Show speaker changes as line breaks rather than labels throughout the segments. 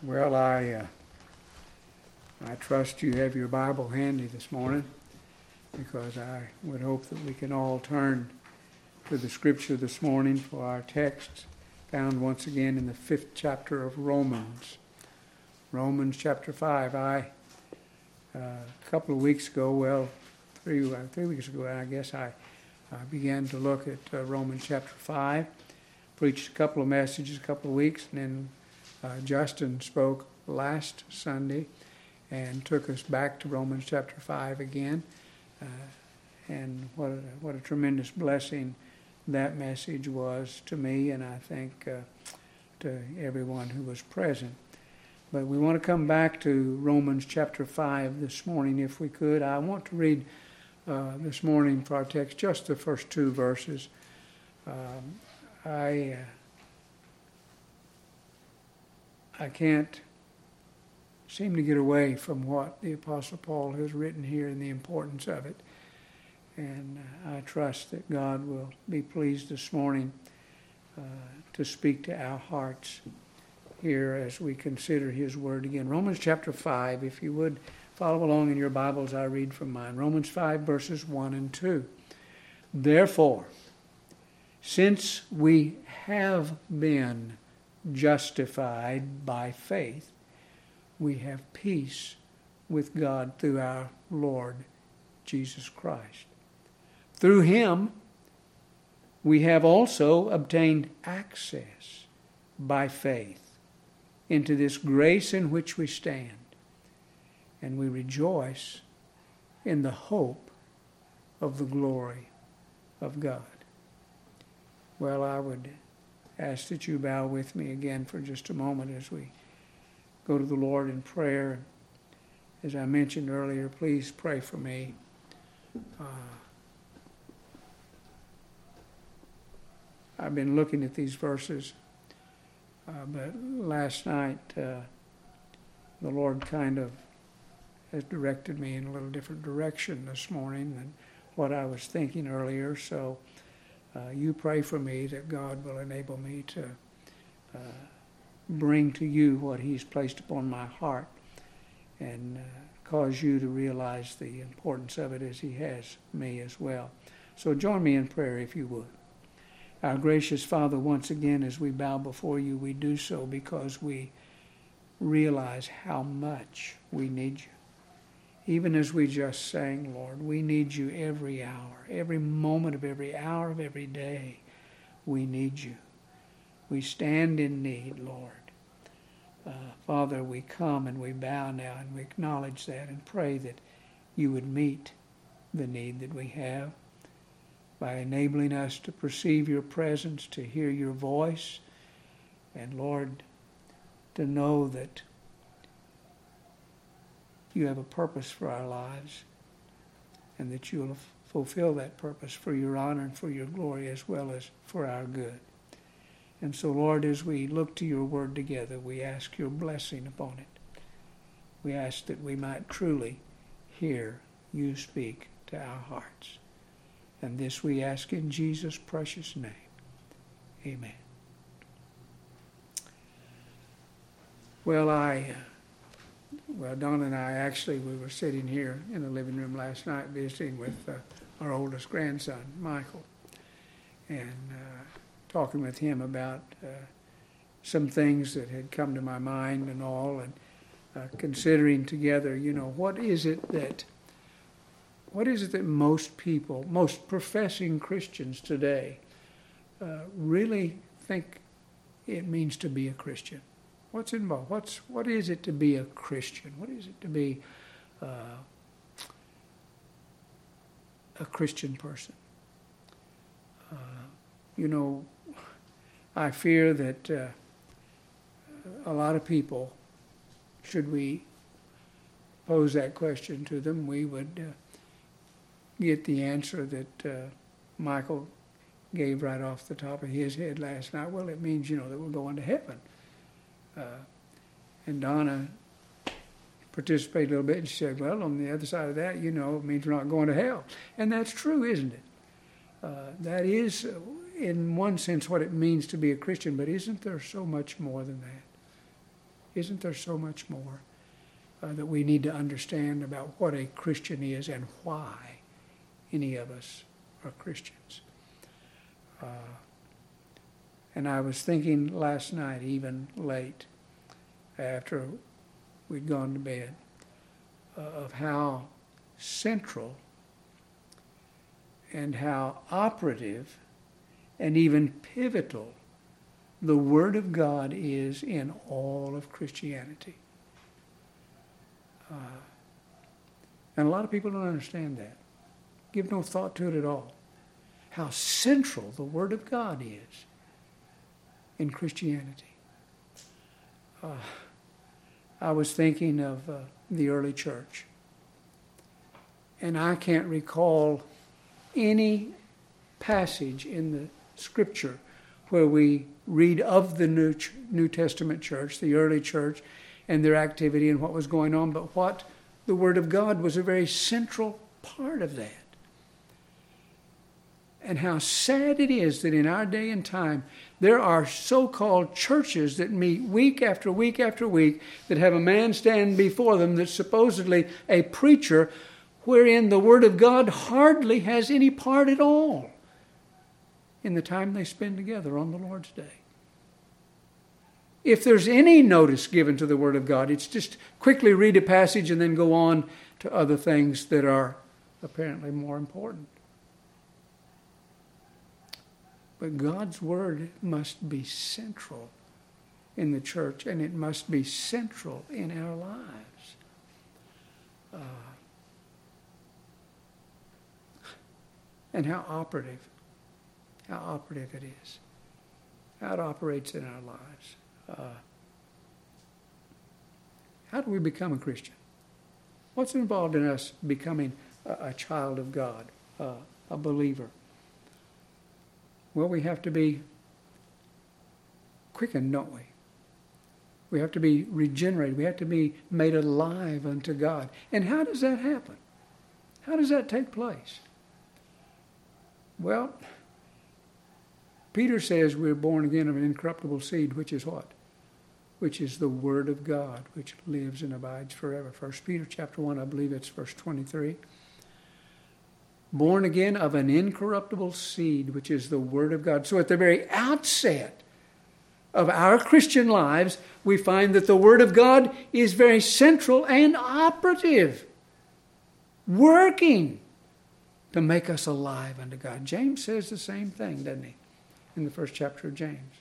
Well, I trust you have your Bible handy this morning, because I would hope that we can all turn to the Scripture this morning for our text, found once again in the 5th chapter of Romans. Romans chapter 5. A couple of weeks ago, 3 weeks ago, I guess, I began to look at Romans chapter 5, preached a couple of messages a couple of weeks, and then Justin spoke last Sunday and took us back to Romans chapter 5 again. And what a tremendous blessing that message was to me, and I think to everyone who was present. But we want to come back to Romans chapter 5 this morning, if we could. I want to read this morning for our text just the first 2 verses. I can't seem to get away from what the Apostle Paul has written here and the importance of it. And I trust that God will be pleased this morning to speak to our hearts here as we consider His Word again. Romans chapter 5, if you would follow along in your Bibles, I read from mine. Romans 5, verses 1 and 2. Therefore, since we have been justified by faith, we have peace with God through our Lord Jesus Christ. Through Him, we have also obtained access by faith into this grace in which we stand, and we rejoice in the hope of the glory of God. Well, I would ask that you bow with me again for just a moment as we go to the Lord in prayer. As I mentioned earlier, please pray for me. I've been looking at these verses, but last night the Lord kind of has directed me in a little different direction this morning than what I was thinking earlier. So you pray for me that God will enable me to bring to you what He's placed upon my heart, and cause you to realize the importance of it as He has me as well. So join me in prayer if you would. Our gracious Father, once again as we bow before you, we do so because we realize how much we need you. Even as we just sang, Lord, we need you every hour, every moment of every hour of every day. We need you. We stand in need, Lord. Father, we come and we bow now and we acknowledge that and pray that you would meet the need that we have by enabling us to perceive your presence, to hear your voice, and Lord, to know that you have a purpose for our lives, and that you will fulfill that purpose for your honor and for your glory as well as for our good. And so, Lord, as we look to your word together, we ask your blessing upon it. We ask that we might truly hear you speak to our hearts. And this we ask in Jesus' precious name. Amen. Well, Donna and I we were sitting here in the living room last night visiting with our oldest grandson, Michael, and talking with him about some things that had come to my mind and all, and considering together, what is it that most people, most professing Christians today, really think it means to be a Christian? What's involved? What is it to be a Christian? What is it to be a Christian person? I fear that a lot of people, should we pose that question to them, we would get the answer that Michael gave right off the top of his head last night. Well, it means, that we're going to heaven. And Donna participated a little bit, and she said, well, on the other side of that, it means we're not going to hell. And that's true, isn't it? That is, in one sense, what it means to be a Christian, but isn't there so much more than that? Isn't there so much more that we need to understand about what a Christian is and why any of us are Christians? And I was thinking last night, even late, after we'd gone to bed, of how central and how operative and even pivotal the Word of God is in all of Christianity. And a lot of people don't understand that. Give no thought to it at all. How central the Word of God is in Christianity. I was thinking of the early church. And I can't recall any passage in the Scripture where we read of the New Testament church, the early church, and their activity and what was going on, but what the Word of God was a very central part of that. And how sad it is that in our day and time, there are so-called churches that meet week after week after week that have a man stand before them that's supposedly a preacher, wherein the Word of God hardly has any part at all in the time they spend together on the Lord's Day. If there's any notice given to the Word of God, it's just quickly read a passage and then go on to other things that are apparently more important. But God's Word must be central in the church, and it must be central in our lives. And how operative it is. How it operates in our lives. How do we become a Christian? What's involved in us becoming a child of God, a believer? Well, we have to be quickened, don't we? We have to be regenerated. We have to be made alive unto God. And how does that happen? How does that take place? Well, Peter says we're born again of an incorruptible seed, which is what? Which is the Word of God, which lives and abides forever. 1 Peter chapter 1, I believe it's verse 23. Born again of an incorruptible seed, which is the Word of God. So at the very outset of our Christian lives, we find that the Word of God is very central and operative, working to make us alive unto God. James says the same thing, doesn't he? In the first chapter of James.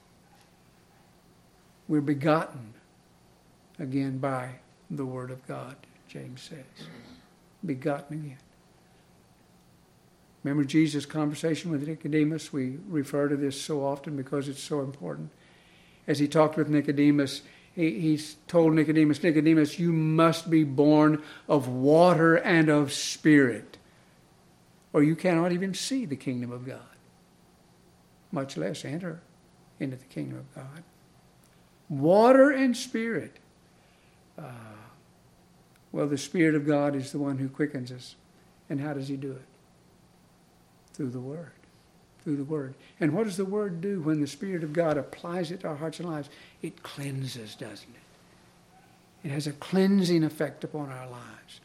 We're begotten again by the Word of God, James says. Begotten again. Remember Jesus' conversation with Nicodemus? We refer to this so often because it's so important. As he talked with Nicodemus, he told Nicodemus, Nicodemus, you must be born of water and of spirit, or you cannot even see the kingdom of God, much less enter into the kingdom of God. Water and spirit. Well, the Spirit of God is the one who quickens us. And how does he do it? Through the Word. Through the Word. And what does the Word do when the Spirit of God applies it to our hearts and lives? It cleanses, doesn't it? It has a cleansing effect upon our lives.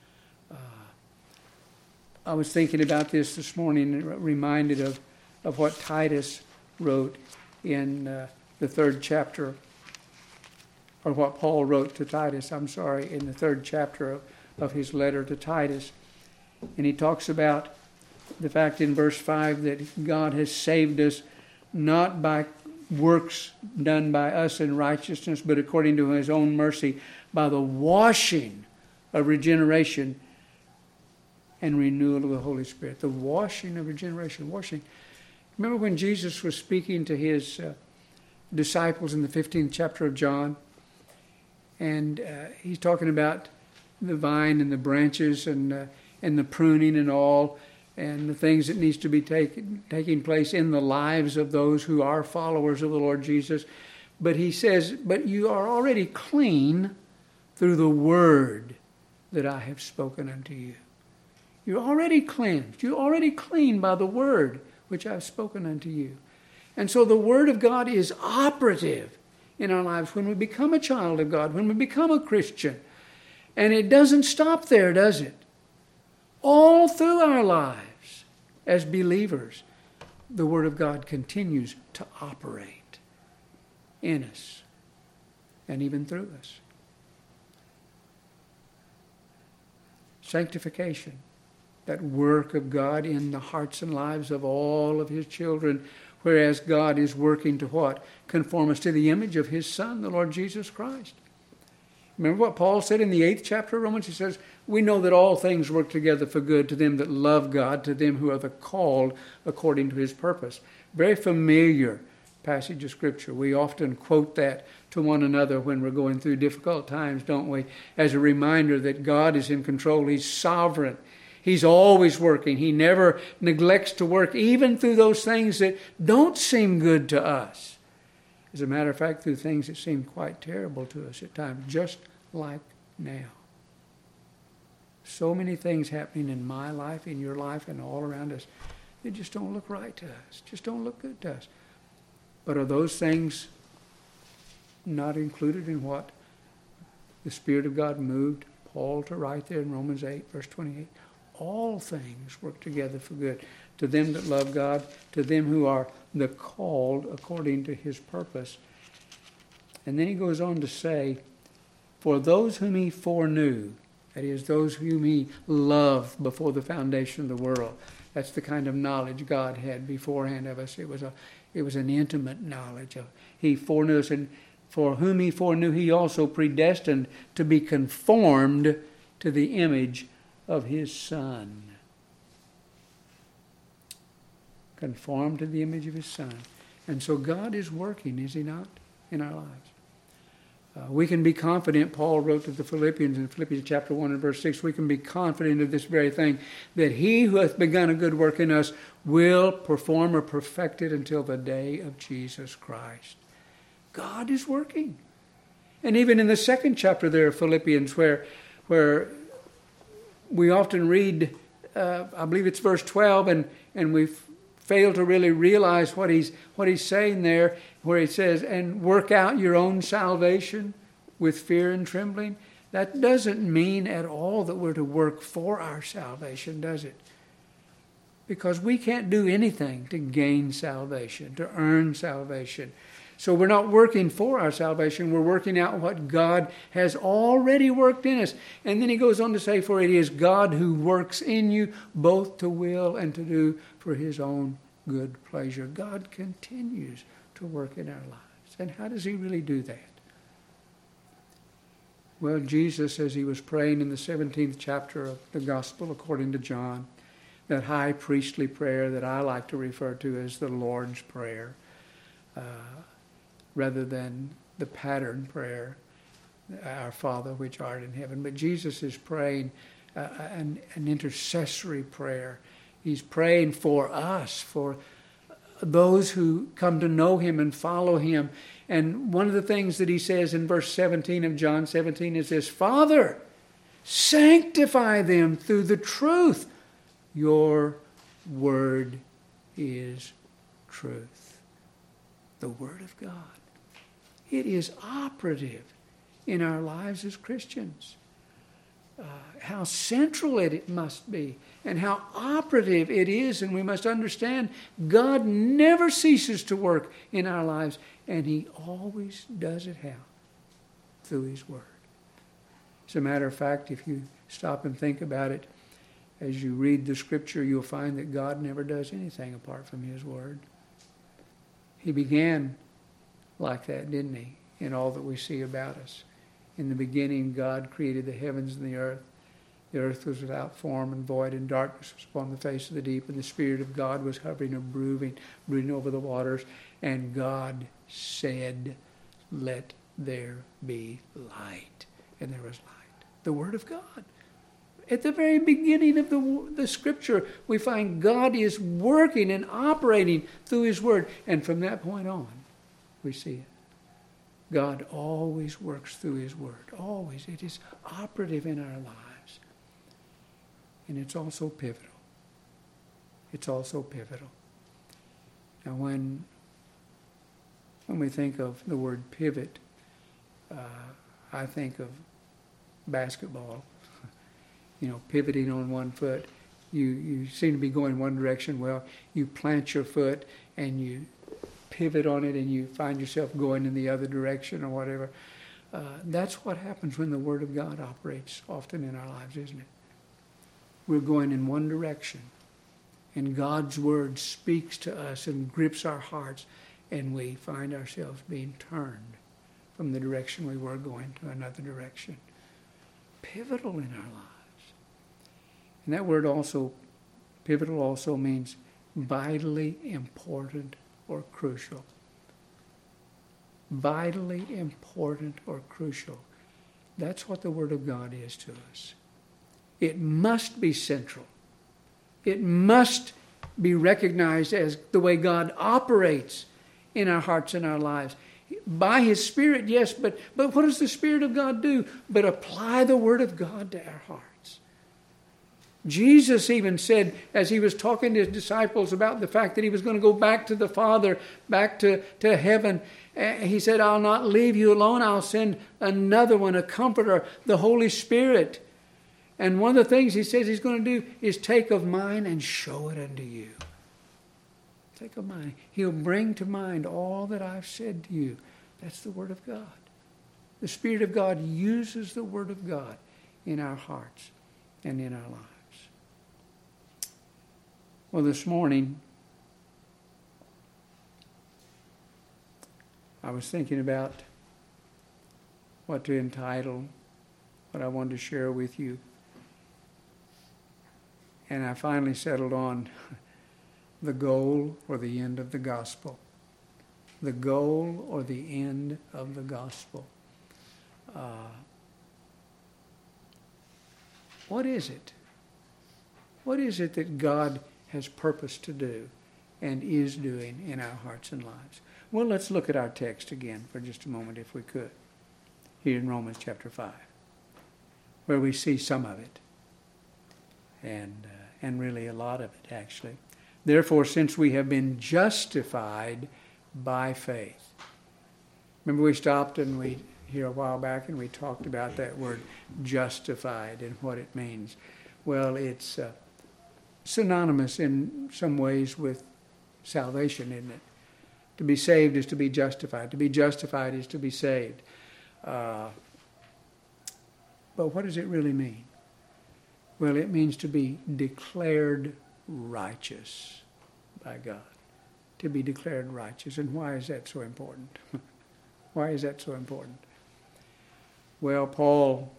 I was thinking about this morning and reminded of what Titus wrote in the third chapter, or what Paul wrote to Titus, in the third chapter of his letter to Titus. And he talks about the fact in verse 5 that God has saved us not by works done by us in righteousness, but according to his own mercy, by the washing of regeneration and renewal of the Holy Spirit. The washing of regeneration. Washing. Remember when Jesus was speaking to his disciples in the 15th chapter of John? And he's talking about the vine and the branches and the pruning and all, and the things that needs to be taking place in the lives of those who are followers of the Lord Jesus. But he says, but you are already clean through the word that I have spoken unto you. You're already cleansed. You're already clean by the word which I've spoken unto you. And so the Word of God is operative in our lives when we become a child of God, when we become a Christian. And it doesn't stop there, does it? All through our lives as believers, the Word of God continues to operate in us and even through us. Sanctification, that work of God in the hearts and lives of all of His children, whereas God is working to what? Conform us to the image of His Son, the Lord Jesus Christ. Remember what Paul said in the 8th chapter of Romans? He says, we know that all things work together for good to them that love God, to them who are the called according to His purpose. Very familiar passage of Scripture. We often quote that to one another when we're going through difficult times, don't we? As a reminder that God is in control. He's sovereign. He's always working. He never neglects to work, even through those things that don't seem good to us. As a matter of fact, through things that seem quite terrible to us at times, just like now. So many things happening in my life, in your life, and all around us, they just don't look right to us, just don't look good to us. But are those things not included in what the Spirit of God moved Paul to write there in Romans 8, verse 28? All things work together for good to them that love God, to them who are the called according to His purpose. And then he goes on to say, for those whom He foreknew, that is, those whom He loved before the foundation of the world. That's the kind of knowledge God had beforehand of us. It was an intimate knowledge. He foreknew us, and for whom He foreknew, He also predestined to be conformed to the image of His Son. Conformed to the image of His Son. And so God is working, is He not, in our lives? We can be confident, Paul wrote to the Philippians in Philippians chapter 1 and verse 6, we can be confident of this very thing, that He who hath begun a good work in us will perform or perfect it until the day of Jesus Christ. God is working. And even in the 2nd chapter there of Philippians, where we often read, I believe it's verse 12, and we fail to really realize what he's saying there, where he says, and work out your own salvation with fear and trembling. That doesn't mean at all that we're to work for our salvation, does it? Because we can't do anything to gain salvation, to earn salvation. So we're not working for our salvation. We're working out what God has already worked in us. And then he goes on to say, for it is God who works in you both to will and to do for His own good pleasure. God continues to work in our lives. And how does He really do that? Well, Jesus, as He was praying in the 17th chapter of the Gospel according to John, that high priestly prayer that I like to refer to as the Lord's Prayer, rather than the pattern prayer, Our Father which art in heaven. But Jesus is praying an intercessory prayer. He's praying for us, for those who come to know Him and follow Him. And one of the things that He says in verse 17 of John 17 is this, Father, sanctify them through the truth. Your word is truth. The Word of God. It is operative in our lives as Christians. How central it must be and how operative it is, and we must understand God never ceases to work in our lives, and He always does it how? Through His Word. As a matter of fact, if you stop and think about it, as you read the Scripture, you'll find that God never does anything apart from His Word. He began like that, didn't He, in all that we see about us. In the beginning, God created the heavens and the earth. The earth was without form and void, and darkness was upon the face of the deep, and the Spirit of God was hovering and brooding over the waters. And God said, let there be light. And there was light. The Word of God. At the very beginning of the Scripture, we find God is working and operating through His Word. And from that point on, we see it. God always works through His Word. Always. It is operative in our lives. And it's also pivotal. It's also pivotal. Now when When we think of the word pivot, I think of basketball. Pivoting on one foot. You seem to be going one direction. Well, you plant your foot and you pivot on it and you find yourself going in the other direction or whatever. That's what happens when the Word of God operates often in our lives, isn't it? We're going in one direction, and God's Word speaks to us and grips our hearts, and we find ourselves being turned from the direction we were going to another direction. Pivotal in our lives. And that word also, pivotal also means vitally important or crucial. Vitally important or crucial. That's what the Word of God is to us. It must be central. It must be recognized as the way God operates in our hearts and our lives. By His Spirit, yes, but what does the Spirit of God do? But apply the Word of God to our hearts. Jesus even said, as He was talking to His disciples about the fact that He was going to go back to the Father, back to heaven, He said, I'll not leave you alone. I'll send another one, a comforter, the Holy Spirit. And one of the things He says He's going to do is take of mine and show it unto you. Take of mine. He'll bring to mind all that I've said to you. That's the Word of God. The Spirit of God uses the Word of God in our hearts and in our lives. Well, this morning, I was thinking about what to entitle what I wanted to share with you. And I finally settled on the goal or the end of the gospel. The goal or the end of the gospel. What is it? What is it that God has purpose to do and is doing in our hearts and lives? Well, let's look at our text again for just a moment, if we could, here in Romans chapter 5, where we see some of it, and really a lot of it, actually. Therefore, since we have been justified by faith. Remember, we stopped here a while back and we talked about that word justified and what it means. Well, it's synonymous in some ways with salvation, isn't it? To be saved is to be justified. To be justified is to be saved. But what does it really mean? Well, it means to be declared righteous by God. To be declared righteous. And why is that so important? Why is that so important? Well, Paul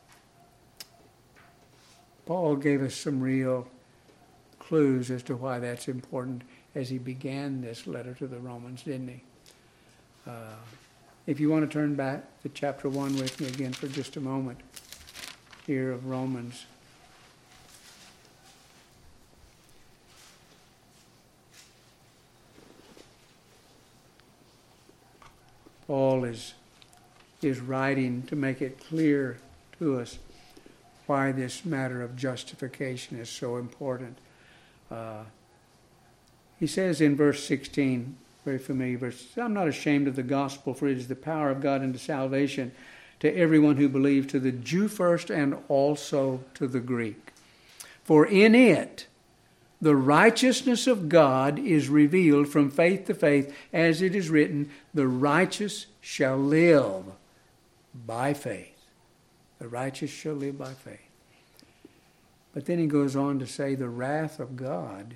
gave us some real clues as to why that's important as he began this letter to the Romans, didn't he? If you want to turn back to chapter 1 with me again for just a moment here of Romans. Paul is writing to make it clear to us why this matter of justification is so important. He says in verse 16, very familiar verse, I'm not ashamed of the gospel, for it is the power of God unto salvation to everyone who believes, to the Jew first and also to the Greek. For in it the righteousness of God is revealed from faith to faith, as it is written, the righteous shall live by faith. The righteous shall live by faith. But then he goes on to say the wrath of God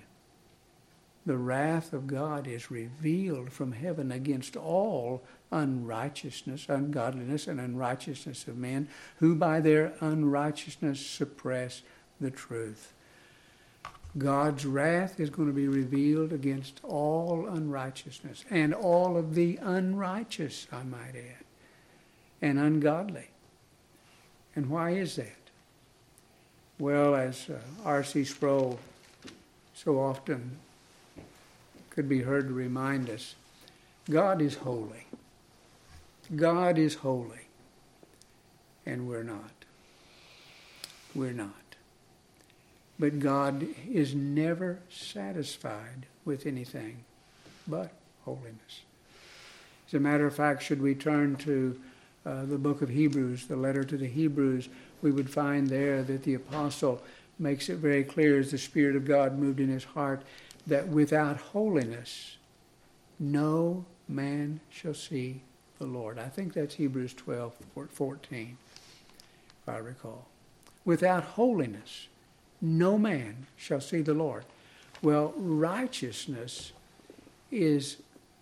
is revealed from heaven against all unrighteousness, ungodliness, and unrighteousness of men, who by their unrighteousness suppress the truth. God's wrath is going to be revealed against all unrighteousness and all of the unrighteous, I might add, and ungodly. And why is that? Well, as R.C. Sproul so often could be heard to remind us, God is holy. God is holy. And we're not. We're not. But God is never satisfied with anything but holiness. As a matter of fact, should we turn to the book of Hebrews, the letter to the Hebrews, we would find there that the apostle makes it very clear, as the Spirit of God moved in his heart, that without holiness, no man shall see the Lord. I think that's Hebrews 12:14, if I recall. Without holiness, no man shall see the Lord. Well, righteousness is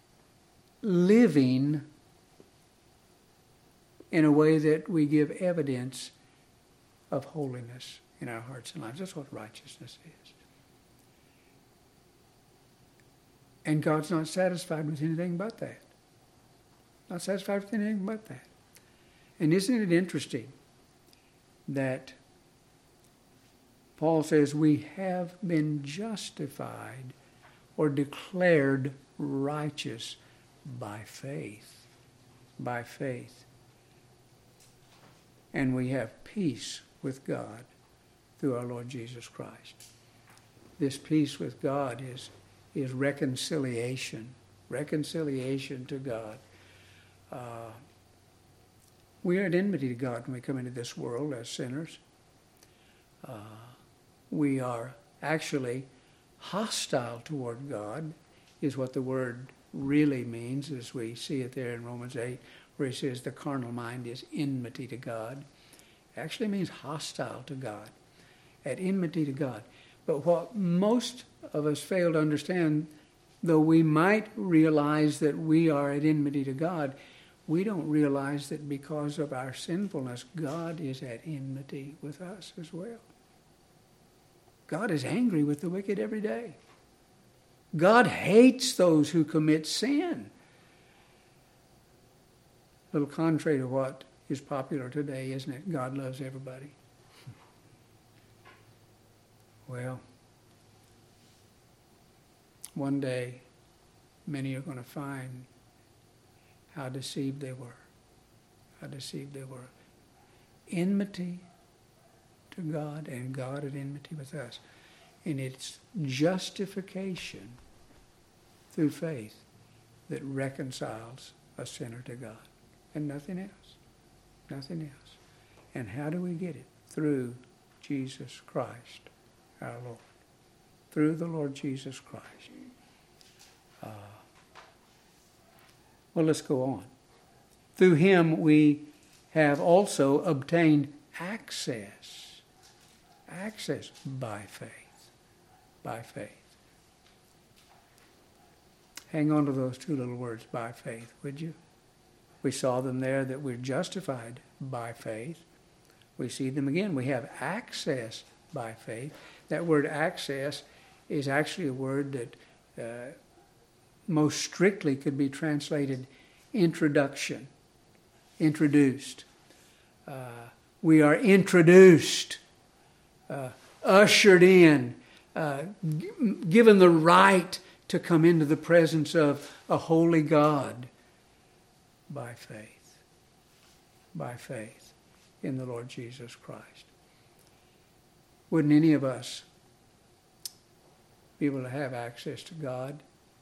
living in a way that we give evidence of holiness in our hearts and lives. That's what righteousness is. And God's not satisfied with anything but that. Not satisfied with anything but that. And isn't it interesting that Paul says we have been justified or declared righteous by faith. By faith. And we have peace with God through our Lord Jesus Christ. This peace with God is reconciliation. Reconciliation to God. We are at enmity to God when we come into this world as sinners. We are actually hostile toward God, is what the word really means, as we see it there in Romans 8, where he says the carnal mind is enmity to God. It actually means hostile to God, at enmity to God. But what most of us fail to understand, though we might realize that we are at enmity to God, we don't realize that because of our sinfulness, God is at enmity with us as well. God is angry with the wicked every day. God hates those who commit sin. A little contrary to what is popular today, isn't it? God loves everybody. Well, one day, many are going to find how deceived they were. How deceived they were. Enmity to God, and God at enmity with us. And it's justification through faith that reconciles a sinner to God. And nothing else. Nothing else. And how do we get it? Through Jesus Christ, our Lord. Through the Lord Jesus Christ. Well, let's go on. Through him we have also obtained access. Access by faith. By faith. Hang on to those two little words, by faith, would you? We saw them there, that we're justified by faith. We see them again. We have access by faith. That word access is actually a word that most strictly could be translated introduction, introduced. We are introduced, ushered in, given the right to come into the presence of a holy God by faith. By faith in the Lord Jesus Christ. Wouldn't any of us be able to have access to God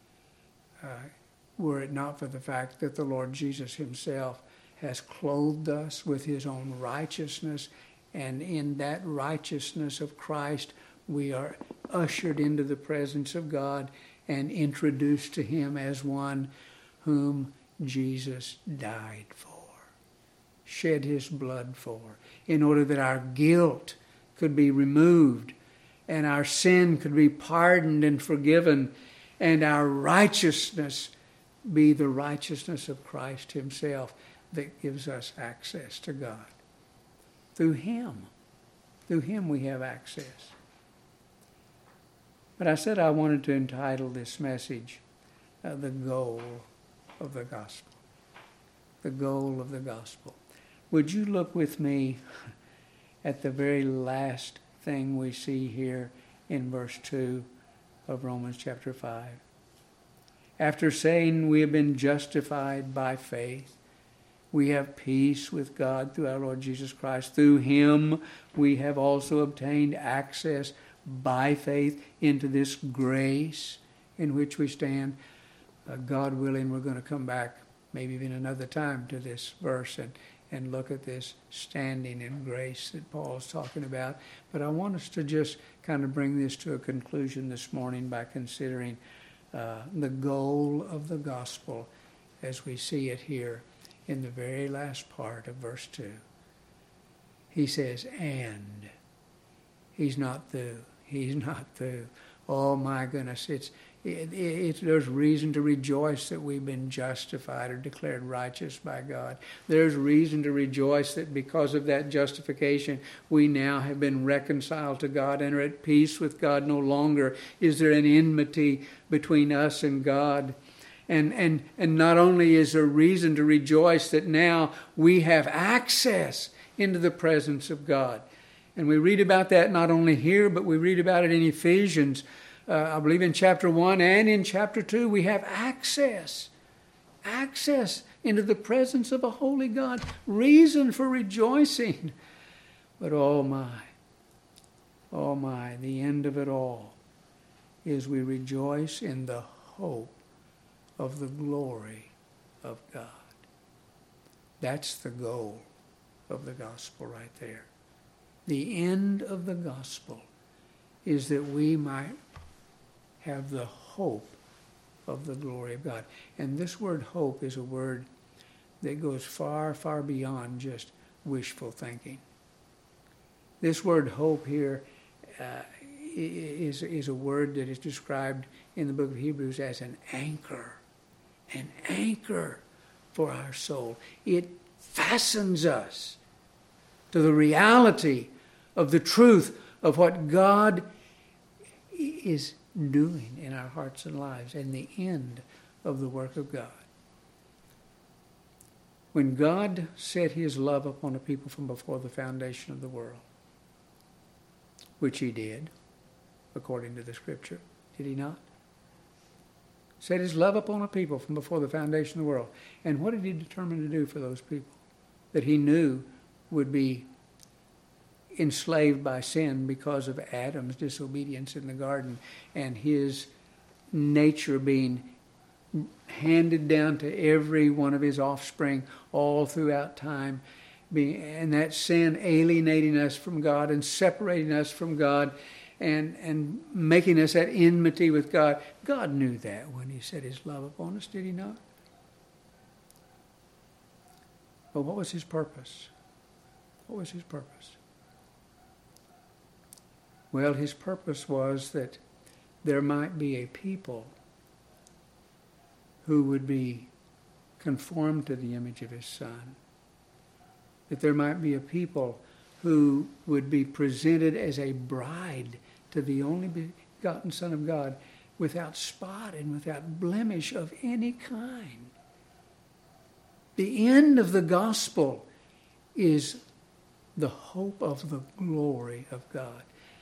were it not for the fact that the Lord Jesus himself has clothed us with his own righteousness, and in that righteousness of Christ we are ushered into the presence of God and introduced to him as one whom Jesus died for, shed his blood for, in order that our guilt could be removed and our sin could be pardoned and forgiven, and our righteousness be the righteousness of Christ himself that gives us access to God. Through him we have access. But I said I wanted to entitle this message, The Goal of the Gospel. The Goal of the Gospel. Would you look with me at the very last thing we see here in verse 2 of Romans chapter 5. After saying we have been justified by faith, we have peace with God through our Lord Jesus Christ. Through him we have also obtained access by faith into this grace in which we stand. God willing, we're going to come back maybe even another time to this verse and look at this standing in grace that Paul's talking about. But I want us to just kind of bring this to a conclusion this morning by considering the goal of the gospel as we see it here in the very last part of verse 2. He says, and. He's not through. He's not through. Oh my goodness, there's reason to rejoice that we've been justified or declared righteous by God. There's reason to rejoice that because of that justification, we now have been reconciled to God and are at peace with God. No longer is there an enmity between us and God. And not only is there reason to rejoice that now we have access into the presence of God. And we read about that not only here, but we read about it in Ephesians. I believe in chapter 1 and in chapter 2, we have access into the presence of a holy God. Reason for rejoicing. But oh my, the end of it all is we rejoice in the hope of the glory of God. That's the goal of the gospel right there. The end of the gospel is that we might have the hope of the glory of God. And this word hope is a word that goes far, far beyond just wishful thinking. This word hope here is a word that is described in the book of Hebrews as an anchor for our soul. It fastens us to the reality of the truth of what God is doing in our hearts and lives and the end of the work of God. When God set his love upon a people from before the foundation of the world, which he did, according to the scripture, did he not? Set his love upon a people from before the foundation of the world. And what did he determine to do for those people that he knew would be enslaved by sin because of Adam's disobedience in the garden and his nature being handed down to every one of his offspring all throughout time, and that sin alienating us from God and separating us from God and making us at enmity with God. God knew that when he set his love upon us, did he not? But what was his purpose? What was his purpose? Well, his purpose was that there might be a people who would be conformed to the image of his Son. That there might be a people who would be presented as a bride to the only begotten Son of God without spot and without blemish of any kind. The end of the gospel is the hope of the glory of God.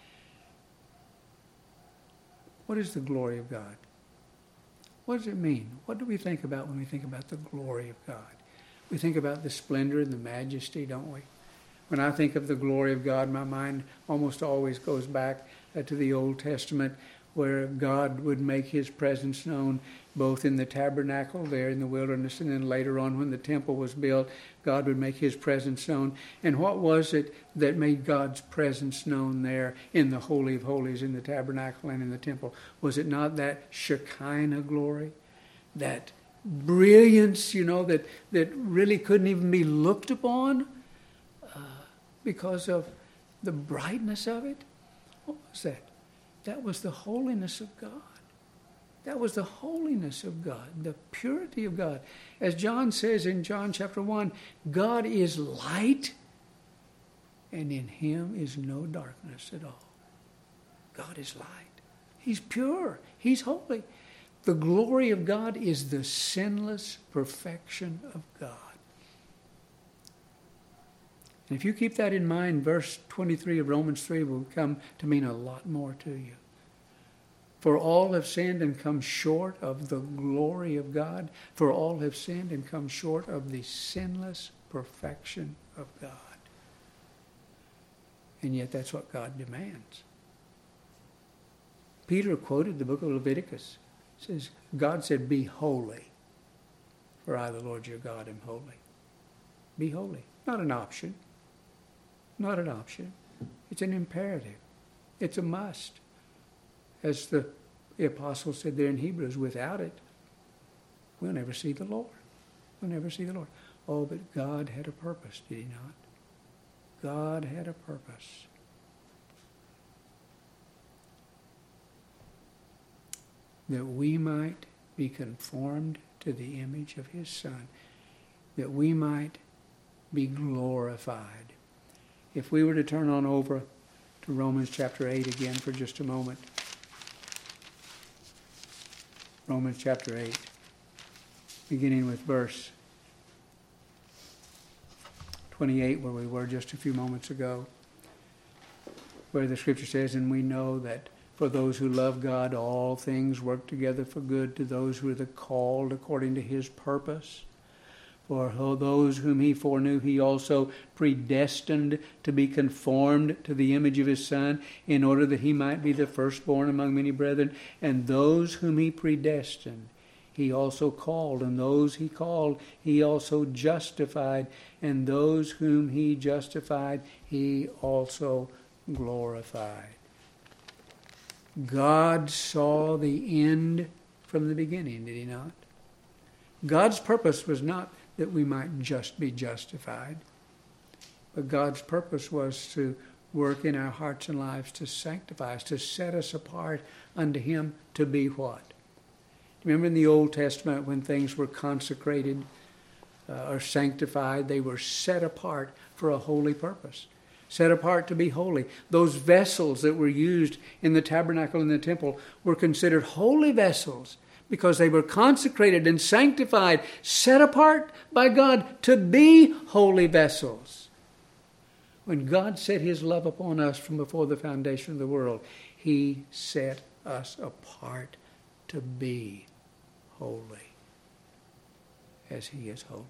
What is the glory of God? What does it mean? What do we think about when we think about the glory of God? We think about the splendor and the majesty, don't we? When I think of the glory of God, my mind almost always goes back to the Old Testament, where God would make his presence known both in the tabernacle there in the wilderness, and then later on when the temple was built, God would make his presence known. And what was it that made God's presence known there in the Holy of Holies, in the tabernacle and in the temple? Was it not that Shekinah glory? That brilliance, that really couldn't even be looked upon because of the brightness of it? What was that? That was the holiness of God. That was the holiness of God, the purity of God. As John says in John chapter 1, God is light, and in him is no darkness at all. God is light. He's pure. He's holy. The glory of God is the sinless perfection of God. And if you keep that in mind, verse 23 of Romans 3 will come to mean a lot more to you. For all have sinned and come short of the glory of God. For all have sinned and come short of the sinless perfection of God. And yet that's what God demands. Peter quoted the book of Leviticus. It says, God said, be holy. For I, the Lord your God, am holy. Be holy. Not an option. Not an option. It's an imperative. It's a must. As the apostle said there in Hebrews, without it, we'll never see the Lord. We'll never see the Lord. Oh, but God had a purpose, did he not? God had a purpose. That we might be conformed to the image of his Son. That we might be glorified. If we were to turn on over to Romans chapter 8 again for just a moment. Romans chapter 8, beginning with verse 28, where we were just a few moments ago, where the scripture says, and we know that for those who love God, all things work together for good to those who are the called according to his purpose. For those whom he foreknew, he also predestined to be conformed to the image of his Son, in order that he might be the firstborn among many brethren. And those whom he predestined, he also called. And those he called, he also justified. And those whom he justified, he also glorified. God saw the end from the beginning, did he not? God's purpose was not that we might just be justified, but God's purpose was to work in our hearts and lives to sanctify us, to set us apart unto him to be what? Remember in the Old Testament when things were consecrated or sanctified, they were set apart for a holy purpose. Set apart to be holy. Those vessels that were used in the tabernacle and the temple were considered holy vessels because they were consecrated and sanctified, set apart by God to be holy vessels. When God set his love upon us from before the foundation of the world, he set us apart to be holy as he is holy.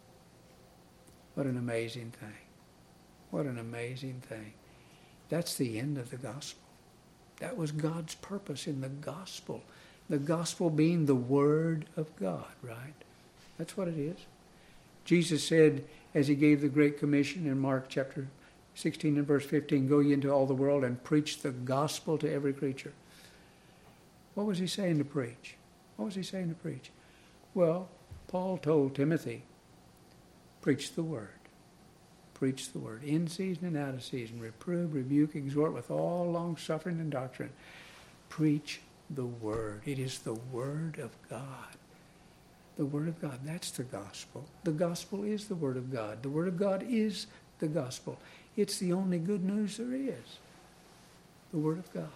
What an amazing thing. What an amazing thing. That's the end of the gospel. That was God's purpose in the gospel. The gospel being the Word of God, right? That's what it is. Jesus said, as he gave the Great Commission in Mark chapter 16 and verse 15, go ye into all the world and preach the gospel to every creature. What was he saying to preach? What was he saying to preach? Well, Paul told Timothy, preach the Word. Preach the Word. In season and out of season. Reprove, rebuke, exhort with all long suffering and doctrine. Preach the Word. It is the Word of God. The Word of God. That's the gospel. The gospel is the Word of God. The Word of God is the gospel. It's the only good news there is. The Word of God.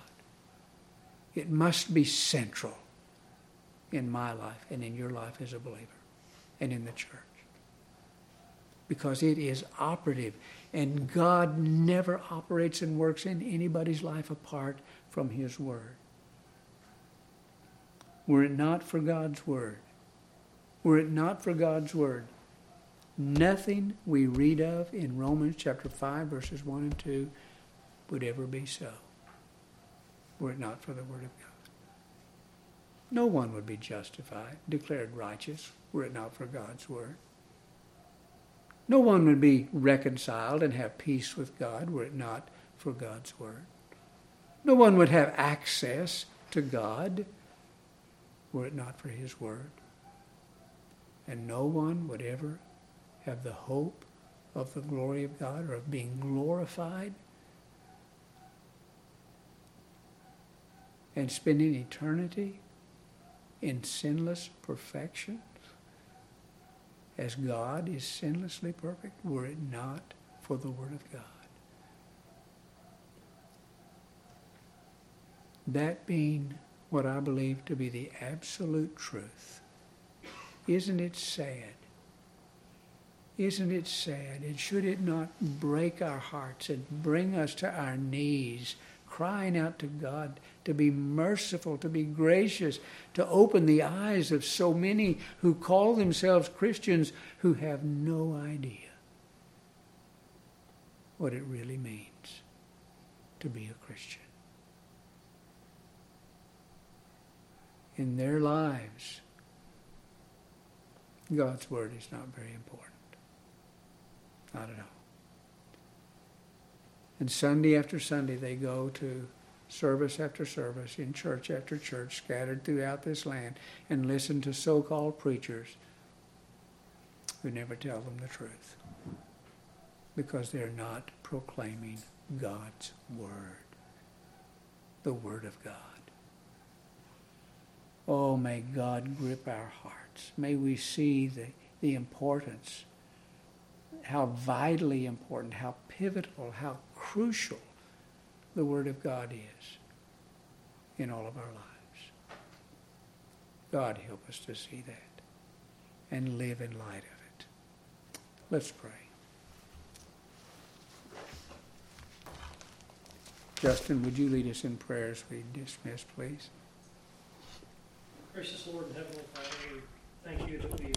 It must be central in my life and in your life as a believer and in the church. Because it is operative. And God never operates and works in anybody's life apart from his Word. Were it not for God's Word, were it not for God's Word, nothing we read of in Romans chapter 5, verses 1 and 2 would ever be so, were it not for the Word of God. No one would be justified, declared righteous, were it not for God's Word. No one would be reconciled and have peace with God, were it not for God's Word. No one would have access to God, were it not for his Word. And no one would ever have the hope of the glory of God or of being glorified and spending eternity in sinless perfection as God is sinlessly perfect, were it not for the Word of God. That being what I believe to be the absolute truth. Isn't it sad? Isn't it sad? And should it not break our hearts and bring us to our knees, crying out to God to be merciful, to be gracious, to open the eyes of so many who call themselves Christians who have no idea what it really means to be a Christian. In their lives, God's Word is not very important. Not at all. And Sunday after Sunday they go to service after service, in church after church, scattered throughout this land, and listen to so-called preachers who never tell them the truth, because they're not proclaiming God's Word, the Word of God. Oh, may God grip our hearts. May we see the importance, how vitally important, how pivotal, how crucial the Word of God is in all of our lives. God help us to see that and live in light of it. Let's pray. Justin, would you lead us in prayer as we dismiss, please?
Gracious Lord and Heavenly Father, we thank you that we